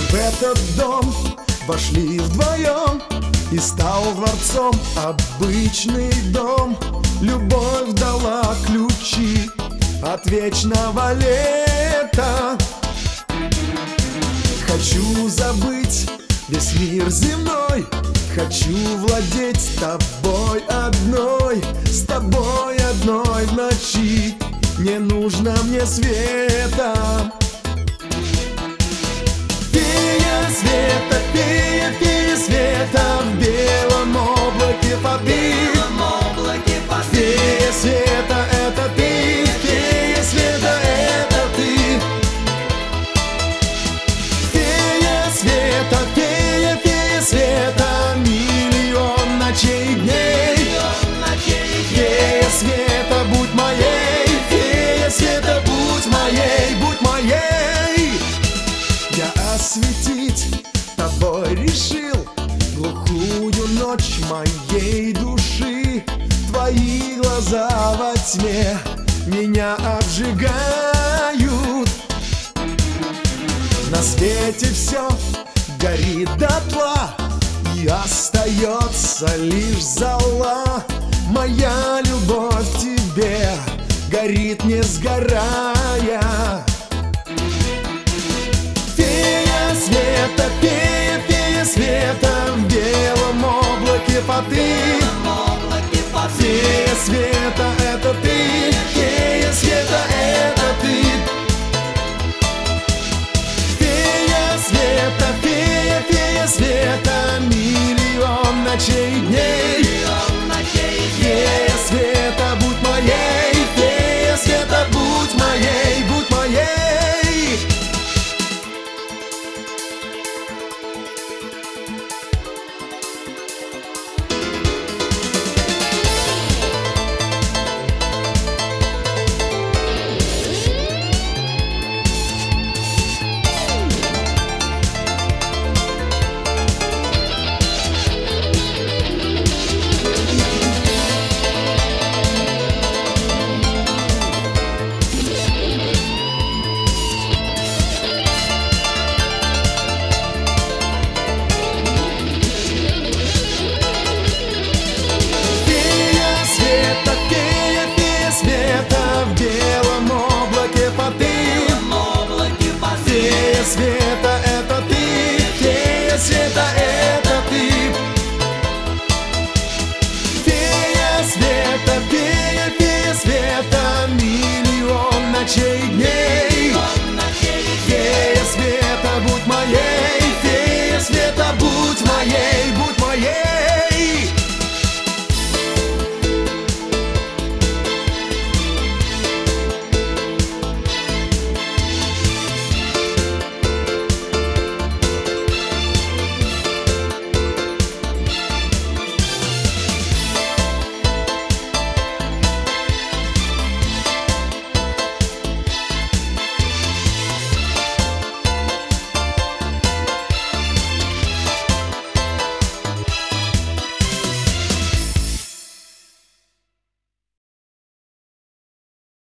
В этот дом вошли вдвоем, и стал дворцом обычный дом. Любовь дала ключи от вечного лета. Хочу забыть весь мир земной, хочу владеть тобой одной, с тобой одной в ночи. Не нужно мне света. Фея света, фея, фея света, в белом облаке воды. Фея света, это ты, фея света, это ты. Фея света, фея, фея света, миллион ночей и дней. Фея света, будь моей, фея света, будь моей, будь моей. Я осветить тобой решил глухую ночь моей души. Твои глаза во тьме меня обжигают. На свете все горит дотла, и остается лишь зола. Моя любовь к тебе горит, не сгорая. Фея света, фея, фея света, в белом облаке воды. Фея света,